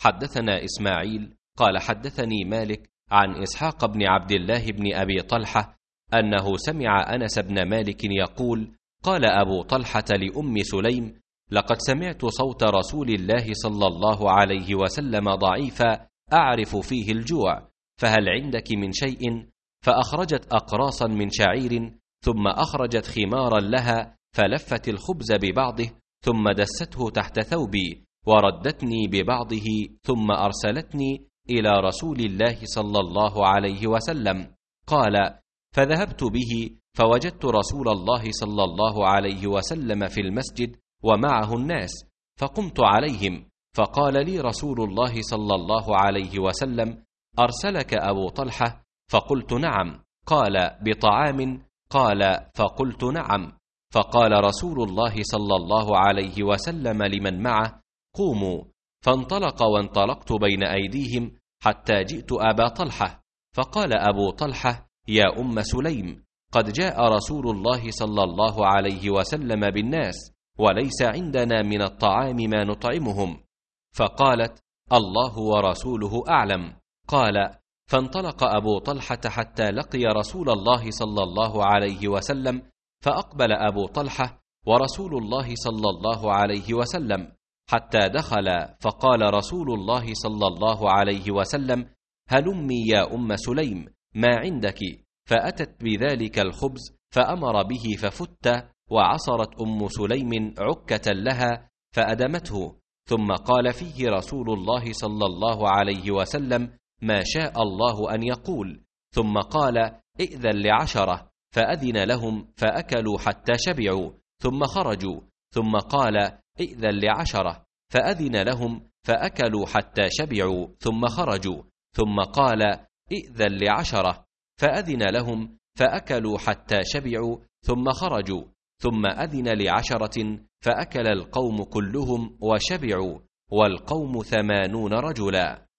حدثنا إسماعيل قال حدثني مالك عن إسحاق بن عبد الله بن أبي طلحة أنه سمع أنس بن مالك يقول: قال أبو طلحة لأم سليم: لقد سمعت صوت رسول الله صلى الله عليه وسلم ضعيفا أعرف فيه الجوع، فهل عندك من شيء؟ فأخرجت أقراصا من شعير، ثم أخرجت خمارا لها، فلفت الخبز ببعضه، ثم دسته تحت ثوبي، وردتني ببعضه، ثم أرسلتني إلى رسول الله صلى الله عليه وسلم. قال: فذهبت به فوجدت رسول الله صلى الله عليه وسلم في المسجد ومعه الناس، فقمت عليهم، فقال لي رسول الله صلى الله عليه وسلم: أرسلك أبو طلحة؟ فقلت: نعم. قال: بطعام؟ قال: فقلت: نعم. فقال رسول الله صلى الله عليه وسلم لمن معه: قوموا. فانطلق وانطلقت بين أيديهم حتى جئت أبا طلحة، فقال أبو طلحة: يا أم سليم، قد جاء رسول الله صلى الله عليه وسلم بالناس، وليس عندنا من الطعام ما نطعمهم. فقالت: الله ورسوله أعلم. قال: فانطلق أبو طلحة حتى لقي رسول الله صلى الله عليه وسلم، فأقبل أبو طلحة ورسول الله صلى الله عليه وسلم حتى دخل، فقال رسول الله صلى الله عليه وسلم: هلمي يا أم سليم، ما عندك؟ فأتت بذلك الخبز فأمر به ففت، وعصرت أم سليم عكة لها فأدمته، ثم قال فيه رسول الله صلى الله عليه وسلم ما شاء الله أن يقول، ثم قال: ائذن ل10، فأذن لهم فأكلوا حتى شبعوا ثم خرجوا، ثم قال: ائذن ل10، فأذن لهم فأكلوا حتى شبعوا ثم خرجوا، ثم قال: ائذن ل10، فأذن لهم فأكلوا حتى شبعوا ثم خرجوا، ثم أذن ل10 فأكل القوم كلهم وشبعوا، والقوم 80 رجلا.